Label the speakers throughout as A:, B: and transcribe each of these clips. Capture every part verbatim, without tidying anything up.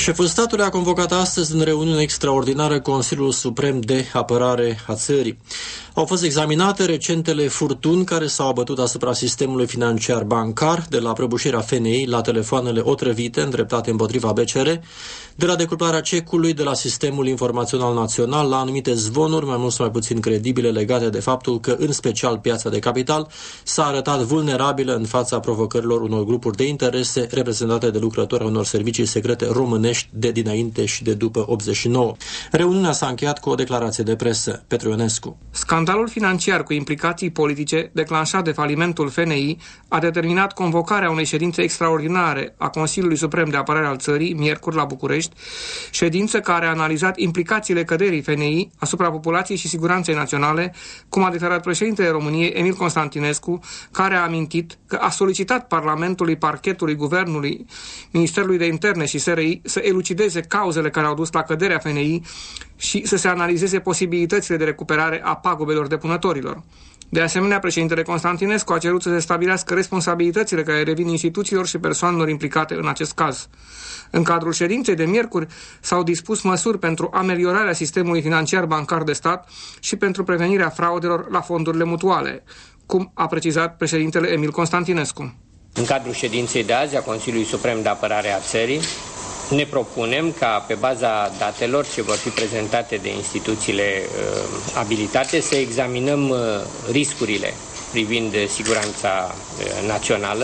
A: Șeful statului a convocat astăzi în reuniune extraordinară Consiliul Suprem de Apărare a țării. Au fost examinate recentele furtuni care s-au abătut asupra sistemului financiar bancar, de la prăbușirea F N I la telefoanele otrăvite îndreptate împotriva B C R, de la decuplarea cecului de la Sistemul Informațional Național la anumite zvonuri mai mult sau mai puțin credibile legate de faptul că, în special piața de capital, s-a arătat vulnerabilă în fața provocărilor unor grupuri de interese reprezentate de lucrători unor servicii secrete românești de dinainte și de după optzeci și nouă. Reuniunea s-a încheiat cu o declarație de presă. Petru Ionescu.
B: Scandalul financiar cu implicații politice declanșat de falimentul F N I a determinat convocarea unei ședințe extraordinare a Consiliului Suprem de Apărare al țării, miercuri la București, ședință care a analizat implicațiile căderii F N I asupra populației și siguranței naționale, cum a declarat președintele României, Emil Constantinescu, care a amintit că a solicitat Parlamentului, Parchetului, Guvernului, Ministerului de Interne și S R I să elucideze cauzele care au dus la căderea F N I și să se analizeze posibilitățile de recuperare a pagubelor depunătorilor. De asemenea, președintele Constantinescu a cerut să se stabilească responsabilitățile care revin instituțiilor și persoanelor implicate în acest caz. În cadrul ședinței de miercuri s-au dispus măsuri pentru ameliorarea sistemului financiar bancar de stat și pentru prevenirea fraudelor la fondurile mutuale, cum a precizat președintele Emil Constantinescu.
C: În cadrul ședinței de azi a Consiliului Suprem de Apărare a țării, ne propunem ca, pe baza datelor ce vor fi prezentate de instituțiile uh, abilitate, să examinăm uh, riscurile privind siguranța uh, națională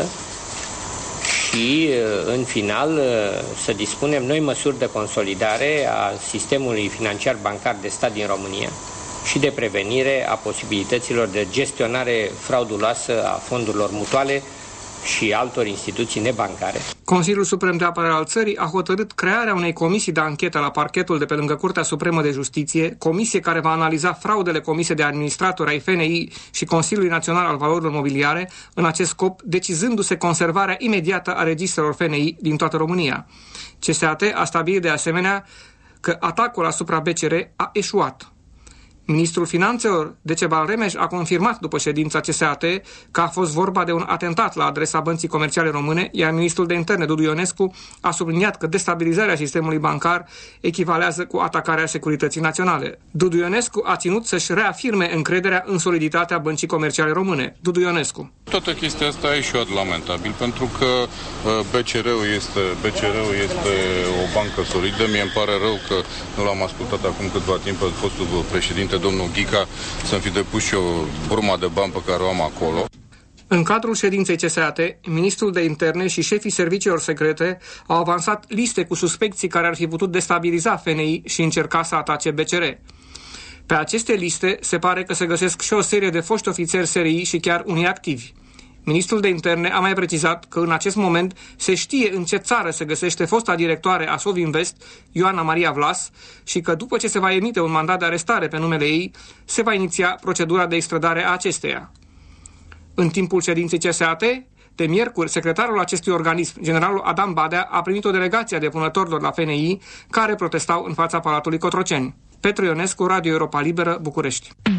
C: și, uh, în final, uh, să dispunem noi măsuri de consolidare a sistemului financiar bancar de stat din România și de prevenire a posibilităților de gestionare frauduloasă a fondurilor mutuale și altor instituții nebancare.
B: Consiliul Suprem de Apărare al țării a hotărât crearea unei comisii de anchetă la parchetul de pe lângă Curtea Supremă de Justiție, comisie care va analiza fraudele comise de administratori ai F N I și Consiliului Național al Valorilor Mobiliare, în acest scop decizându-se conservarea imediată a registrelor F N I din toată România. C S A T a stabilit de asemenea că atacul asupra B C R a eșuat. Ministrul Finanțelor, Decebal Remeș, a confirmat după ședința C S A T că a fost vorba de un atentat la adresa Băncii Comerciale Române, iar ministrul de Interne, Dudu Ionescu, a subliniat că destabilizarea sistemului bancar echivalează cu atacarea securității naționale. Dudu Ionescu a ținut să-și reafirme încrederea în soliditatea Băncii Comerciale Române. Dudu Ionescu.
D: Toată chestia asta a ieșit lamentabil, pentru că B C R-ul este, B C R-ul este o bancă solidă. Mie îmi pare rău că nu l-am ascultat acum câtva timp pe fostul președinte, domnul Ghica, să-mi fi depus și eu burma de bani pe care o am acolo.
B: În cadrul ședinței C S A T, ministrul de Interne și șefii serviciilor secrete au avansat liste cu suspecții care ar fi putut destabiliza F N I și încerca să atace B C R. Pe aceste liste se pare că se găsesc și o serie de foști ofițeri S R I și chiar unii activi. Ministrul de Interne a mai precizat că în acest moment se știe în ce țară se găsește fosta directoare a Sovinvest, Ioana Maria Vlas, și că după ce se va emite un mandat de arestare pe numele ei, se va iniția procedura de extradare a acesteia. În timpul ședinței C S A T, de miercuri, secretarul acestui organism, generalul Adam Badea, a primit o delegație a depunătorilor la F N I care protestau în fața Palatului Cotroceni. Petru Ionescu, Radio Europa Liberă, București.